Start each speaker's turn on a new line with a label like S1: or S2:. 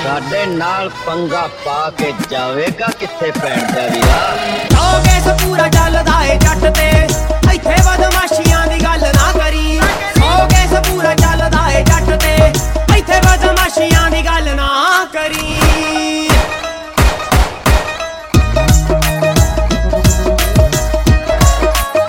S1: ਸਾਡੇ ਨਾਲ ਪੰਗਾ ਪਾ ਕੇ ਜਾਵੇਗਾ ਕਿੱਥੇ ਭੈਣ ਦਾ ਵੀਰਾ।
S2: ਹੋ ਗਏ ਸਪੂਰਾ ਚੱਲਦਾ ਏ ਜੱਟ ਤੇ ਇੱਥੇ ਬਦਮਾਸ਼ੀਆਂ ਦੀ ਗੱਲ ਨਾ ਕਰੀ। ਹੋ ਗਏ ਸਪੂਰਾ ਚੱਲਦਾ ਏ ਜੱਟ ਤੇ ਇੱਥੇ ਬਦਮਾਸ਼ੀਆਂ ਦੀ ਗੱਲ ਨਾ ਕਰੀ।